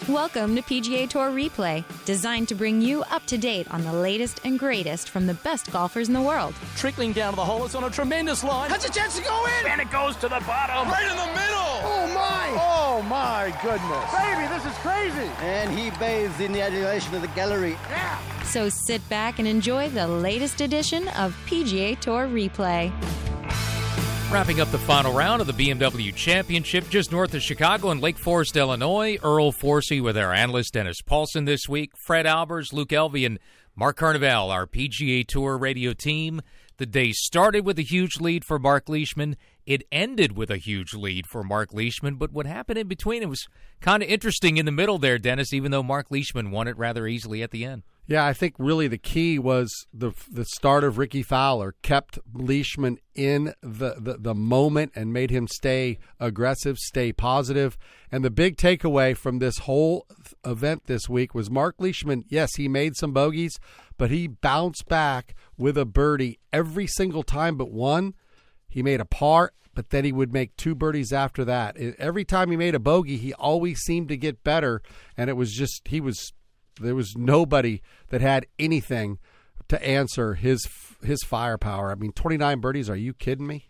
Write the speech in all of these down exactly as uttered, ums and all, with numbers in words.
Welcome to P G A Tour Replay, designed to bring you up to date on the latest and greatest from the best golfers in the world. Trickling down to the hole, it's on a tremendous line. Has a chance to go in! And it goes to the bottom. Right in the middle! Oh, my! Oh, my goodness. Baby, this is crazy! And he bathes in the adulation of the gallery. Yeah! So sit back and enjoy the latest edition of P G A Tour Replay. Wrapping up the final round of the B M W Championship just north of Chicago in Lake Forest, Illinois. Earl Forsey with our analyst Dennis Paulson this week. Fred Albers, Luke Elvey, and Mark Carnevale, our P G A Tour radio team. The day started with a huge lead for Mark Leishman. It ended with a huge lead for Mark Leishman, but what happened in between, it was kind of interesting in the middle there, Dennis, even though Mark Leishman won it rather easily at the end. Yeah, I think really the key was the the start of Ricky Fowler kept Leishman in the, the, the moment and made him stay aggressive, stay positive. And the big takeaway from this whole event this week was Mark Leishman, yes, he made some bogeys, but he bounced back with a birdie every single time but one. He made a par, but then he would make two birdies after that. Every time he made a bogey, he always seemed to get better, and it was just, he was, there was nobody that had anything to answer his his firepower. I mean, twenty-nine birdies, are you kidding me?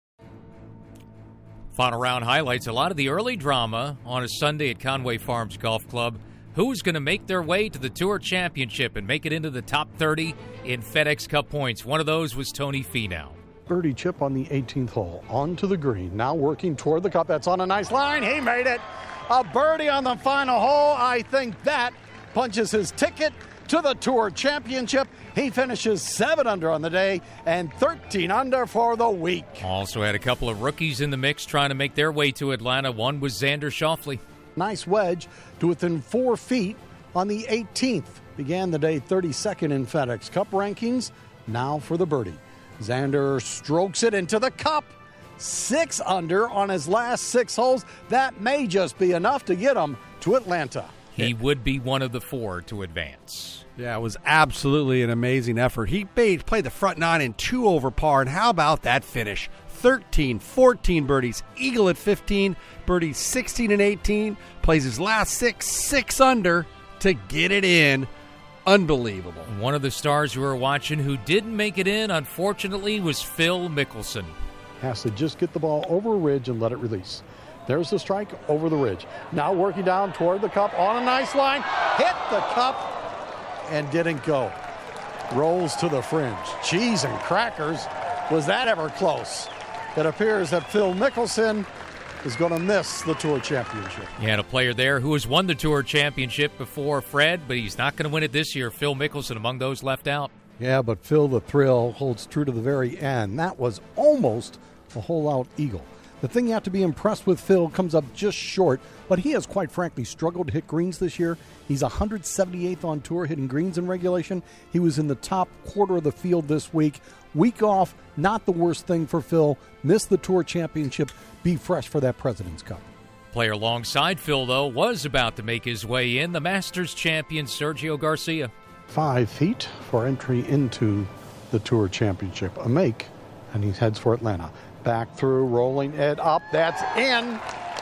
Final round highlights a lot of the early drama on a Sunday at Conway Farms Golf Club. Who's going to make their way to the Tour Championship and make it into the top thirty in FedEx Cup points? One of those was Tony Finau. Birdie chip on the eighteenth hole, onto the green, now working toward the cup. That's on a nice line. He made it. A birdie on the final hole. I think that punches his ticket to the Tour Championship. He finishes seven under on the day and thirteen under for the week. Also had a couple of rookies in the mix trying to make their way to Atlanta. One was Xander Schauffele. Nice wedge to within four feet on the eighteenth. Began the day thirty-second in FedEx Cup rankings. Now for the birdie. Xander strokes it into the cup. Six under on his last six holes. That may just be enough to get him to Atlanta. He would be one of the four to advance. Yeah, it was absolutely an amazing effort. He made, played the front nine in two over par, and how about that finish? thirteen, fourteen birdies, eagle at fifteen, birdies sixteen and eighteen, plays his last six, six under to get it in. Unbelievable. One of the stars we were watching who didn't make it in, unfortunately, was Phil Mickelson. Has to just get the ball over a ridge and let it release. There's the strike over the ridge. Now working down toward the cup on a nice line. Hit the cup and didn't go. Rolls to the fringe. Cheese and crackers. Was that ever close? It appears that Phil Mickelson is going to miss the Tour Championship. You had a player there who has won the Tour Championship before, Fred, but he's not going to win it this year. Phil Mickelson among those left out. Yeah, but Phil, the thrill, holds true to the very end. That was almost a hole-out eagle. The thing you have to be impressed with, Phil, comes up just short, but he has, quite frankly, struggled to hit greens this year. He's one hundred seventy-eighth on tour hitting greens in regulation. He was in the top quarter of the field this week. Week off, not the worst thing for Phil. Missed the Tour Championship. Be fresh for that President's Cup. Player alongside Phil, though, was about to make his way in. The Masters champion, Sergio Garcia. Five feet for entry into the Tour Championship. A make, and he heads for Atlanta. Back through, rolling it up. That's in.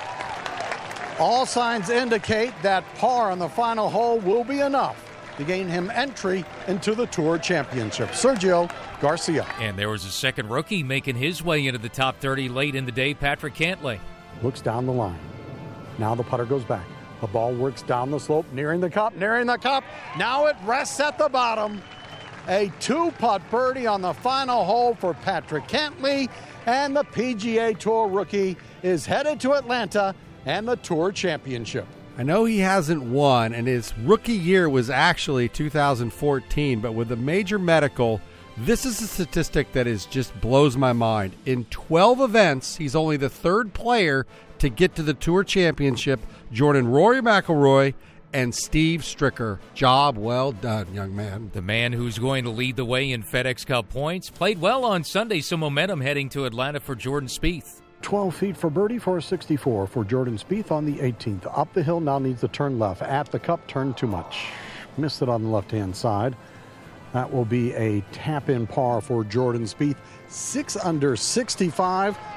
All signs indicate that par on the final hole will be enough to gain him entry into the Tour Championship. Sergio Garcia. And there was a second rookie making his way into the top thirty late in the day, Patrick Cantlay. Looks down the line. Now the putter goes back. The ball works down the slope, nearing the cup, nearing the cup. Now it rests at the bottom. A two-putt birdie on the final hole for Patrick Cantlay. And the P G A Tour rookie is headed to Atlanta and the Tour Championship. I know he hasn't won, and his rookie year was actually two thousand fourteen, but with a major medical, this is a statistic that is just blows my mind. In twelve events, he's only the third player to get to the Tour Championship. Jordan Rory McIlroy and Steve Stricker. Job well done, young man. The man who's going to lead the way in FedEx Cup points played well on Sunday, some momentum heading to Atlanta for Jordan Spieth. twelve feet for birdie for a sixty-four for Jordan Spieth on the eighteenth. Up the hill, now needs to turn left. At the cup, turn too much. Missed it on the left-hand side. That will be a tap-in par for Jordan Spieth. Six under sixty-five.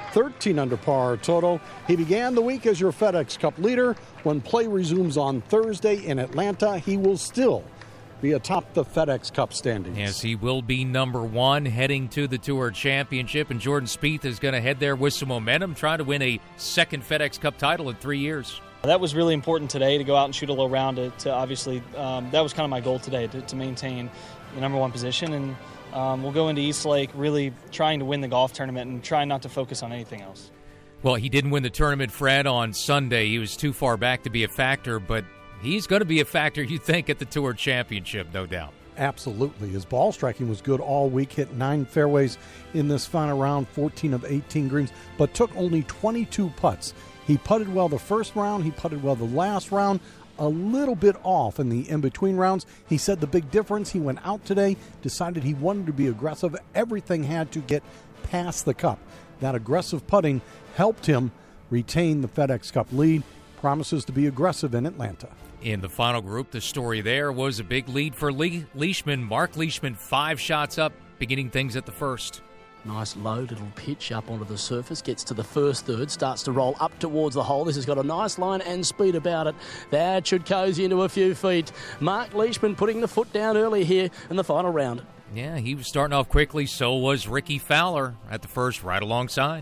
thirteen under par total. He began the week as your FedEx Cup leader. When play resumes on Thursday in Atlanta, he will still be atop the FedEx Cup standings. Yes, he will be number one heading to the Tour Championship, and Jordan Spieth is going to head there with some momentum, trying to win a second FedEx Cup title in three years. That was really important today to go out and shoot a low round. To, to obviously, um, that was kind of my goal today, to, to maintain the number one position. And um, we'll go into East Lake really trying to win the golf tournament and trying not to focus on anything else. Well, he didn't win the tournament, Fred, on Sunday. He was too far back to be a factor, but he's going to be a factor, you think, at the Tour Championship, no doubt. Absolutely. His ball striking was good all week, hit nine fairways in this final round, fourteen of eighteen greens, but took only twenty-two putts. He putted well the first round, he putted well the last round, a little bit off in the in-between rounds. He said the big difference, he went out today, decided he wanted to be aggressive. Everything had to get past the cup. That aggressive putting helped him retain the FedEx Cup lead. Promises to be aggressive in Atlanta. In the final group, the story there was a big lead for Le- Leishman. Mark Leishman, five shots up, beginning things at the first. Nice low little pitch up onto the surface, gets to the first third, starts to roll up towards the hole. This has got a nice line and speed about it. That should cozy into a few feet. Mark Leishman putting the foot down early here in the final round. Yeah, he was starting off quickly, so was Ricky Fowler at the first, right alongside.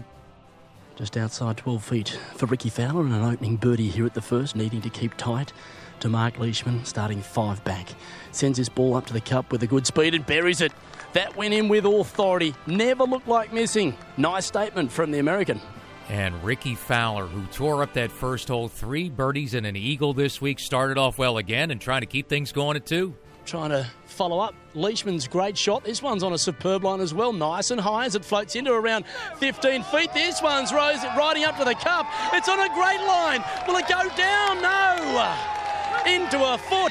Just outside twelve feet for Ricky Fowler and an opening birdie here at the first, needing to keep tight to Mark Leishman, starting five back. Sends his ball up to the cup with a good speed and buries it. That went in with authority. Never looked like missing. Nice statement from the American. And Ricky Fowler, who tore up that first hole, three birdies and an eagle this week, started off well again and trying to keep things going at two. Trying to follow up Leishman's great shot. This one's on a superb line as well. Nice and high as it floats into around fifteen feet. This one's rose, riding up to the cup. It's on a great line. Will it go down? No. Into a foot.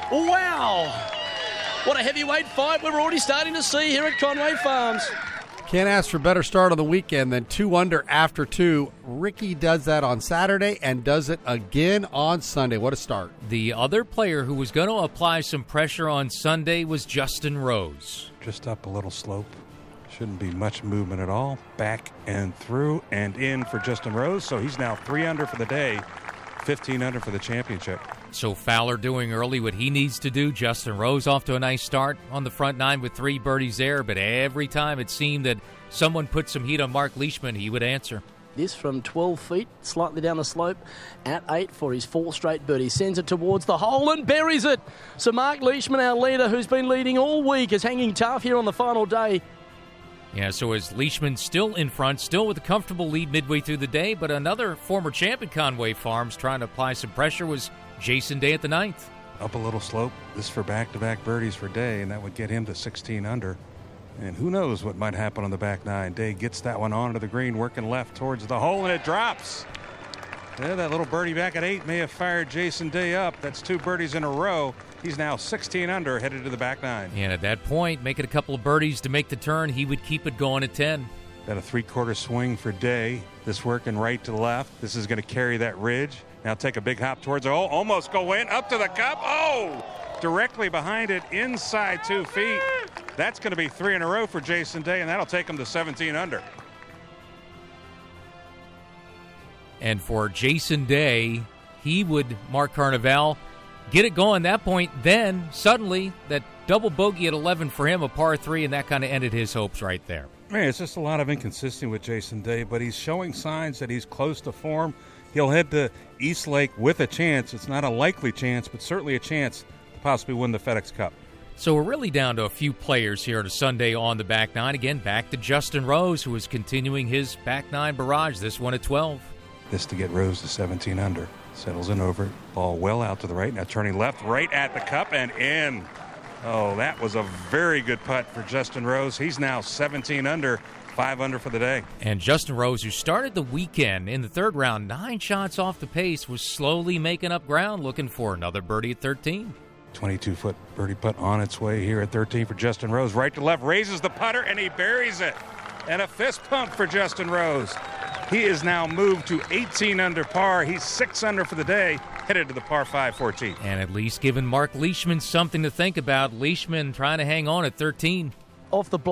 Wow. What a heavyweight fight we're already starting to see here at Conway Farms. Can't ask for a better start on the weekend than two under after two. Ricky does that on Saturday and does it again on Sunday. What a start. The other player who was going to apply some pressure on Sunday was Justin Rose. Just up a little slope. Shouldn't be much movement at all. Back and through and in for Justin Rose. So he's now three under for the day, fifteen under for the championship. So Fowler doing early what he needs to do. Justin Rose off to a nice start on the front nine with three birdies there, but every time it seemed that someone put some heat on Mark Leishman, he would answer. This from twelve feet, slightly down the slope, at eight for his four straight birdie. Sends it towards the hole and buries it. So Mark Leishman, our leader, who's been leading all week, is hanging tough here on the final day. Yeah, so as Leishman still in front, still with a comfortable lead midway through the day, but another former champ at Conway Farms trying to apply some pressure was Jason Day at the ninth. Up a little slope. This for back-to-back birdies for Day, and that would get him to sixteen under. And who knows what might happen on the back nine. Day gets that one onto the green, working left towards the hole, and it drops. Yeah, that little birdie back at eight may have fired Jason Day up. That's two birdies in a row. He's now sixteen under, headed to the back nine. And at that point, making a couple of birdies to make the turn, he would keep it going at ten. Got a three-quarter swing for Day. This working right to left. This is going to carry that ridge. Now take a big hop towards the hole. Almost go in. Up to the cup. Oh! Directly behind it, inside two feet. That's going to be three in a row for Jason Day, and that'll take him to seventeen under. And for Jason Day, he would, Mark Carnevale, get it going at that point. Then, suddenly, that double bogey at eleven for him, a par three, and that kind of ended his hopes right there. Man, it's just a lot of inconsistency with Jason Day, but he's showing signs that he's close to form. He'll head to East Lake with a chance. It's not a likely chance, but certainly a chance to possibly win the FedEx Cup. So we're really down to a few players here to Sunday on the back nine. Again, back to Justin Rose, who is continuing his back nine barrage, this one at twelve. This to get Rose to seventeen under. Settles in over it. Ball well out to the right. Now turning left, right at the cup and in. Oh, that was a very good putt for Justin Rose. He's now seventeen under, five under for the day. And Justin Rose, who started the weekend in the third round, nine shots off the pace, was slowly making up ground, looking for another birdie at thirteen. twenty-two foot birdie putt on its way here at thirteen for Justin Rose. Right to left, raises the putter, and he buries it. And a fist pump for Justin Rose. He is now moved to eighteen under par. He's six under for the day, headed to the par five fourteen. And at least giving Mark Leishman something to think about. Leishman trying to hang on at thirteen. Off the blade,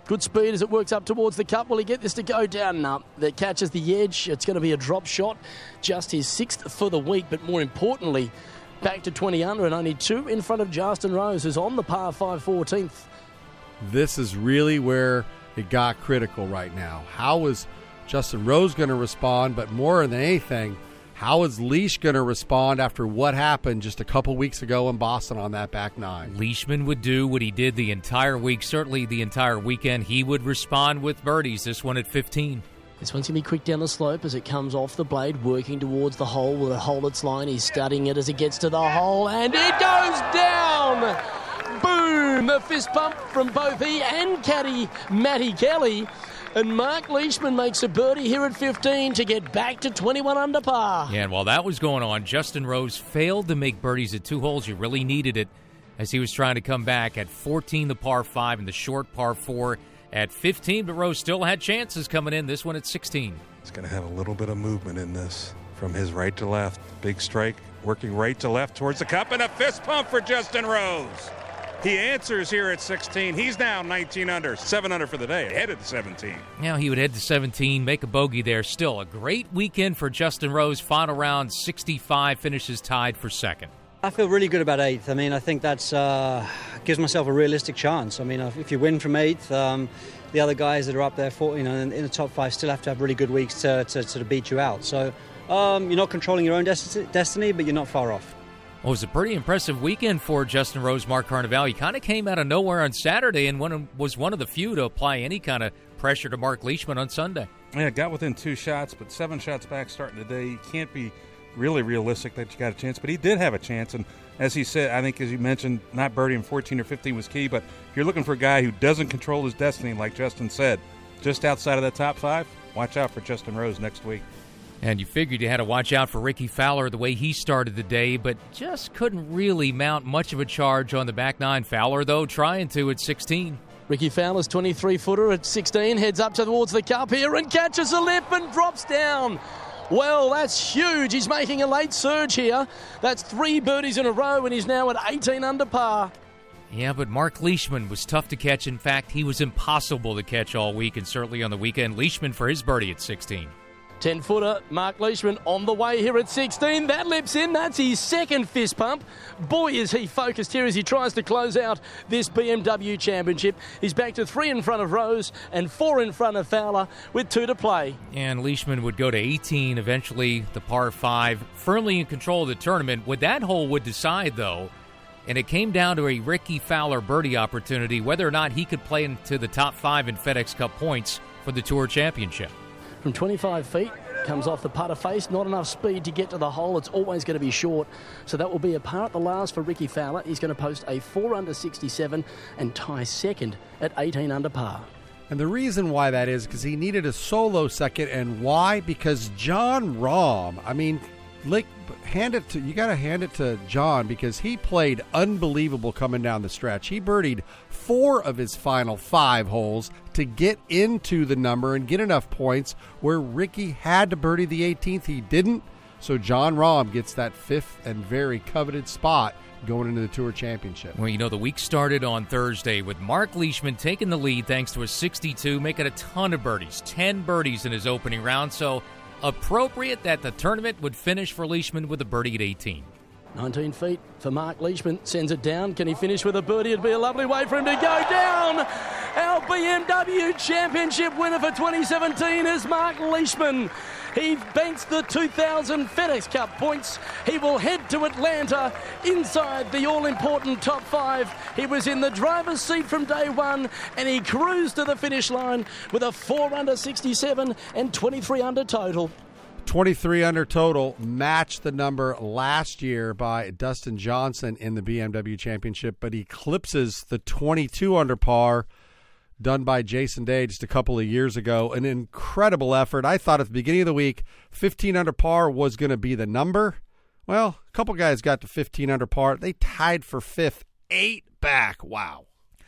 Good speed as it works up towards the cup. Will he get this to go down? No, that catches the edge. It's going to be a drop shot. Just his sixth for the week, but more importantly, back to twenty under and only two in front of Justin Rose, who's on the par five fourteenth. This is really where it got critical right now. How is Justin Rose going to respond? But more than anything, how is Leash going to respond after what happened just a couple weeks ago in Boston on that back nine? Leishman would do what he did the entire week, certainly the entire weekend. He would respond with birdies, this one at fifteen. This one's going to be quick down the slope as it comes off the blade, working towards the hole. Will it hold its line? He's studying it as it gets to the hole, and it goes down! Boom! The fist pump from both he and caddy Matty Kelly. And Mark Leishman makes a birdie here at fifteen to get back to twenty-one under par. Yeah, and while that was going on, Justin Rose failed to make birdies at two holes. You really needed it as he was trying to come back at fourteen, the par five, and the short par four at fifteen. But Rose still had chances coming in, this one at sixteen. He's going to have a little bit of movement in this from his right to left. Big strike, working right to left towards the cup, and a fist pump for Justin Rose. He answers here at sixteen. He's now nineteen under, seven under for the day, ahead of the seventeen. Now he would head to seventeen, make a bogey there. Still a great weekend for Justin Rose. Final round, sixty-five, finishes tied for second. I feel really good about eighth. I mean, I think that's uh, gives myself a realistic chance. I mean, if you win from eighth, um, the other guys that are up there, for, you know, in, in the top five, still have to have really good weeks to, to, to beat you out. So um, you're not controlling your own des- destiny, but you're not far off. Well, it was a pretty impressive weekend for Justin Rose, Mark Carnevale. He kind of came out of nowhere on Saturday and one, was one of the few to apply any kind of pressure to Mark Leishman on Sunday. Yeah, got within two shots, but seven shots back starting today. You can't be really realistic that you got a chance, but he did have a chance. And as he said, I think as you mentioned, not birdieing fourteen or fifteen was key, but if you're looking for a guy who doesn't control his destiny, like Justin said, just outside of the top five, watch out for Justin Rose next week. And you figured you had to watch out for Ricky Fowler the way he started the day, but just couldn't really mount much of a charge on the back nine. Fowler, though, trying to at sixteen. Ricky Fowler's twenty-three-footer at sixteen, heads up towards the cup here and catches a lip and drops down. Well, that's huge. He's making a late surge here. That's three birdies in a row, and he's now at eighteen under par. Yeah, but Mark Leishman was tough to catch. In fact, he was impossible to catch all week, and certainly on the weekend. Leishman for his birdie at sixteen. ten-footer, Mark Leishman on the way here at sixteen. That lips in. That's his second fist pump. Boy, is he focused here as he tries to close out this B M W Championship. He's back to three in front of Rose and four in front of Fowler with two to play. And Leishman would go to eighteen, eventually the par five, firmly in control of the tournament. What that hole would decide, though, and it came down to a Ricky Fowler birdie opportunity, whether or not he could play into the top five in FedEx Cup points for the Tour Championship. From twenty-five feet, comes off the putter face, not enough speed to get to the hole. It's always going to be short. So that will be a par at the last for Ricky Fowler. He's going to post a four under sixty-seven and tie second at eighteen under par. And the reason why that is because he needed a solo second. And why? Because Jon Rahm, I mean, like, hand it to you got to hand it to John because he played unbelievable coming down the stretch. He birdied four of his final five holes to get into the number and get enough points where Ricky had to birdie the eighteenth. He didn't. So Jon Rahm gets that fifth and very coveted spot going into the Tour Championship. Well, you know, the week started on Thursday with Mark Leishman taking the lead thanks to a sixty-two, making a ton of birdies, ten birdies in his opening round. So appropriate that the tournament would finish for Leishman with a birdie at eighteen. nineteen feet for Mark Leishman. Sends it down. Can he finish with a birdie? It'd be a lovely way for him to go down. Our B M W Championship winner for twenty seventeen is Mark Leishman. He banks the two thousand FedEx Cup points. He will head to Atlanta inside the all-important top five. He was in the driver's seat from day one, and he cruised to the finish line with a four under sixty-seven and twenty-three under total. twenty-three under total, matched the number last year by Dustin Johnson in the B M W Championship, but eclipses the twenty-two under par done by Jason Day just a couple of years ago. An incredible effort. I thought at the beginning of the week, fifteen under par was going to be the number. Well, a couple guys got to fifteen under par. They tied for fifth, eight back. Wow.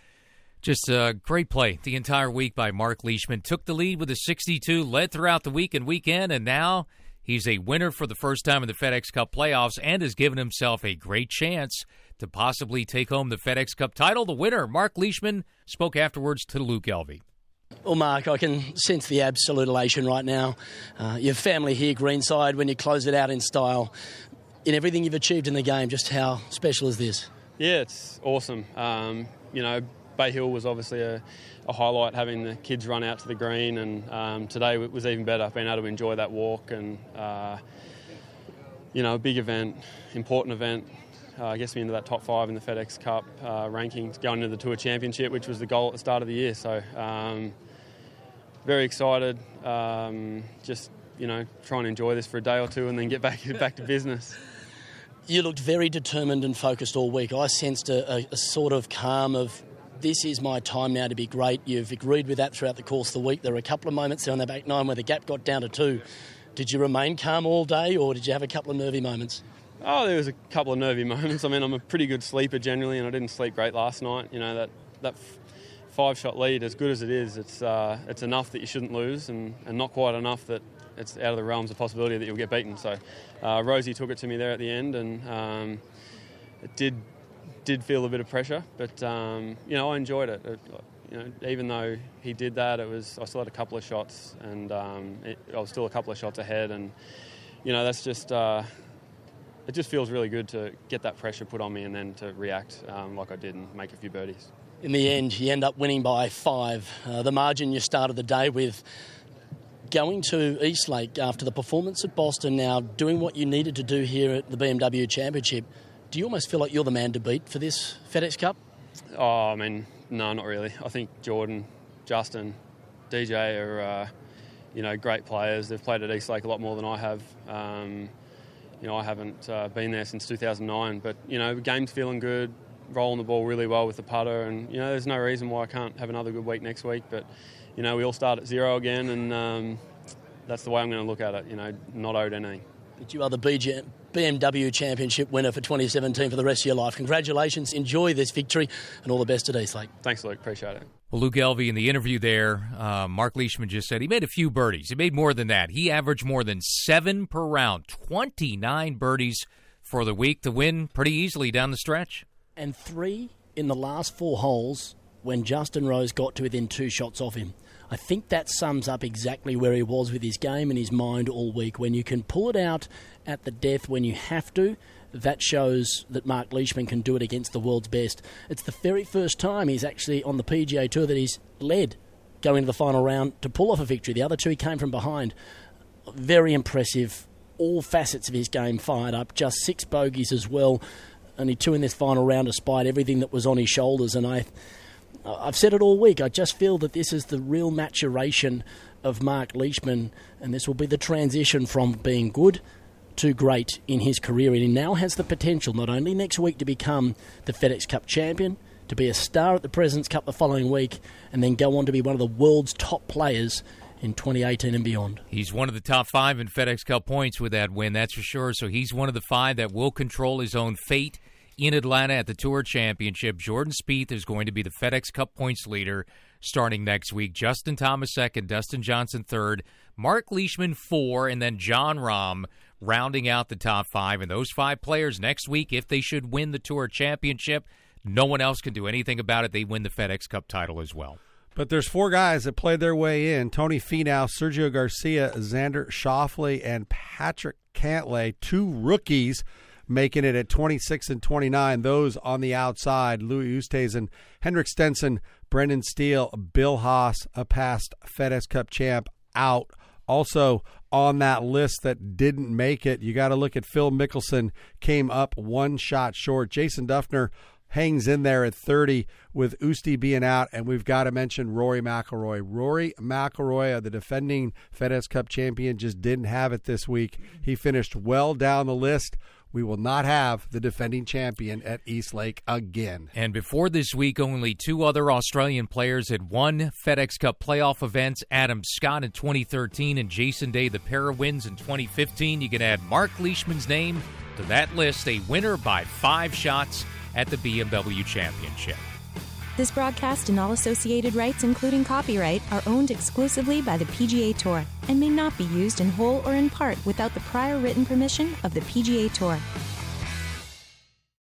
Just a great play the entire week by Mark Leishman. Took the lead with a sixty-two, led throughout the week and weekend, and now he's a winner for the first time in the FedEx Cup playoffs and has given himself a great chance to possibly take home the FedEx Cup title. The winner, Mark Leishman, spoke afterwards to Luke Elvy. Well, Mark, I can sense the absolute elation right now. Uh, your family here, Greenside, when you close it out in style, in everything you've achieved in the game, just how special is this? Yeah, it's awesome. Um, you know, Bay Hill was obviously a, a highlight, having the kids run out to the green, and um, today was even better, being able to enjoy that walk and, uh, you know, a big event, important event. Uh, gets me into that top five in the FedEx Cup uh, rankings, going into the Tour Championship, which was the goal at the start of the year. So, um, very excited. Um, just, you know, try and enjoy this for a day or two and then get back back to business. You looked very determined and focused all week. I sensed a, a, a sort of calm of, this is my time now to be great. You've agreed with that throughout the course of the week. There were a couple of moments there on the back nine where the gap got down to two. Did you remain calm all day, or did you have a couple of nervy moments? Oh, there was a couple of nervy moments. I mean, I'm a pretty good sleeper generally, and I didn't sleep great last night. You know, that that f- five-shot lead, as good as it is, it's uh, it's enough that you shouldn't lose, and, and not quite enough that it's out of the realms of possibility that you'll get beaten. So uh, Rosie took it to me there at the end, and um, it did did feel a bit of pressure, but um, you know, I enjoyed it. it. You know, even though he did that, it was I still had a couple of shots, and um, it, I was still a couple of shots ahead, and you know, that's just. Uh, It just feels really good to get that pressure put on me and then to react um, like I did and make a few birdies. In the end, you end up winning by five. Uh, the margin you started the day with, going to Eastlake after the performance at Boston, now doing what you needed to do here at the B M W Championship, do you almost feel like you're the man to beat for this FedEx Cup? Oh, I mean, no, not really. I think Jordan, Justin, D J are, uh, you know, great players. They've played at Eastlake a lot more than I have. Um, You know, I haven't uh, been there since two thousand nine, but, you know, the game's feeling good, rolling the ball really well with the putter, and, you know, there's no reason why I can't have another good week next week, but, you know, we all start at zero again, and um, that's the way I'm going to look at it, you know, not owed anything. But you are the B G- B M W Championship winner for twenty seventeen for the rest of your life. Congratulations, enjoy this victory, and all the best at Eastlake. Thanks, Luke, appreciate it. Well, Luke Elvy, in the interview there, uh, Mark Leishman just said he made a few birdies. He made more than that. He averaged more than seven per round, twenty-nine birdies for the week to win pretty easily down the stretch. And three in the last four holes when Justin Rose got to within two shots of him. I think that sums up exactly where he was with his game and his mind all week. When you can pull it out at the death when you have to, that shows that Mark Leishman can do it against the world's best. It's the very first time he's actually on the P G A Tour that he's led going to the final round to pull off a victory. The other two he came from behind. Very impressive. All facets of his game fired up. Just six bogeys as well. Only two in this final round despite everything that was on his shoulders. And I, I've said it all week. I just feel that this is the real maturation of Mark Leishman, and this will be the transition from being good to great in his career, and he now has the potential not only next week to become the FedEx Cup champion, to be a star at the President's Cup the following week, and then go on to be one of the world's top players in twenty eighteen and beyond. He's one of the top five in FedEx Cup points with that win, that's for sure. So he's one of the five that will control his own fate in Atlanta at the Tour Championship. Jordan Spieth is going to be the FedEx Cup points leader starting next week. Justin Thomas second, Dustin Johnson third, Mark Leishman four, and then Jon Rahm rounding out the top five. And those five players next week, if they should win the Tour Championship, no one else can do anything about it. They win the FedEx Cup title as well. But there's four guys that played their way in. Tony Finau, Sergio Garcia, Xander Schauffele, and Patrick Cantlay, two rookies making it at twenty-six and twenty-nine. Those on the outside, Louis Oosthuizen, Henrik Stenson, Brendan Steele, Bill Haas, a past FedEx Cup champ, out. Also on that list that didn't make it, you got to look at Phil Mickelson, came up one shot short. Jason Duffner hangs in there at thirty with Usti being out, and we've got to mention Rory McIlroy. Rory McIlroy, the defending FedEx Cup champion, just didn't have it this week. He finished well down the list. We will not have the defending champion at Eastlake again. And before this week, only two other Australian players had won FedEx Cup playoff events, Adam Scott in twenty thirteen and Jason Day, the pair of wins in twenty fifteen. You can add Mark Leishman's name to that list, a winner by five shots at the B M W Championship. This broadcast and all associated rights, including copyright, are owned exclusively by the P G A Tour and may not be used in whole or in part without the prior written permission of the P G A Tour.